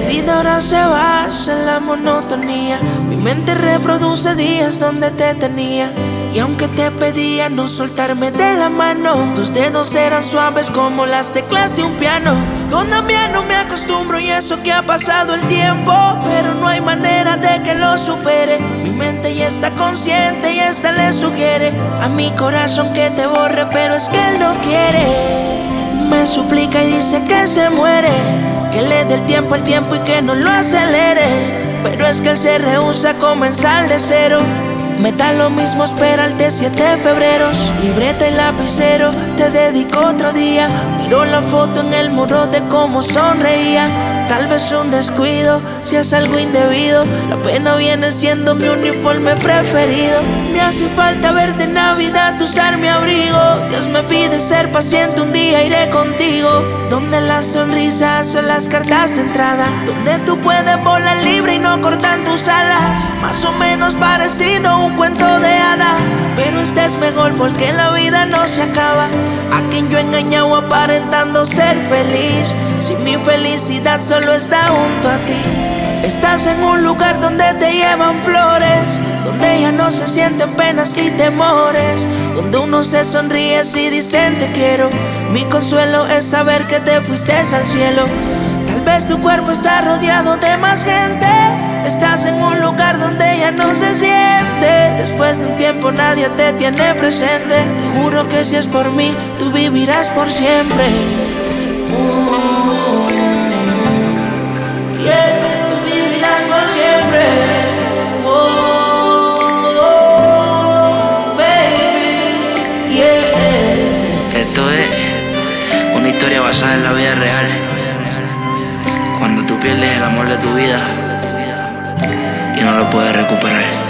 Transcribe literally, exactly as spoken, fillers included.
vida ahora se basa en la monotonía. Mi mente reproduce días donde te tenía. Y aunque te pedía no soltarme de la mano, tus dedos eran suaves como las teclas de un piano. Todavía no me acostumbro y eso que ha pasado el tiempo, pero no hay manera de que lo supere. Mi mente ya está consciente y esta le sugiere a mi corazón que te borre, pero es que él no quiere. Me suplica y dice que se muere, que le dé el tiempo al tiempo y que no lo acelere. Pero es que él se rehúsa a comenzar de cero. Me da lo mismo esperar de siete febreros. Libreta y lapicero, te dedico otro día. Miro la foto en el muro de cómo sonreía. Tal vez un descuido, si es algo indebido. La pena viene siendo mi uniforme preferido. Me hace falta verte en Navidad, usar mi abrigo. Dios me pide ser paciente, un día iré contigo. Donde las sonrisas son las cartas de entrada, donde tú puedes volar libre y no cortan tus alas. Más o menos parecido a un cuento de hadas, pero este es mejor porque la vida no se acaba. A quien yo he engañado aparentando ser feliz, si mi felicidad solo está junto a ti. Estás en un lugar donde te llevan flores, donde ya no se sienten penas y temores, donde uno se sonríe si dicen te quiero. Mi consuelo es saber que te fuiste al cielo. Tal vez tu cuerpo está rodeado de más gente. Estás en un lugar donde ya no se siente. Después de un tiempo nadie te tiene presente. Te juro que si es por mí, tú vivirás por siempre. Uh, yeah, tú vivirás por siempre. Oh, oh, baby, yeah. Esto es una historia basada en la vida real. Cuando tú pierdes el amor de tu vida y no lo puedes recuperar.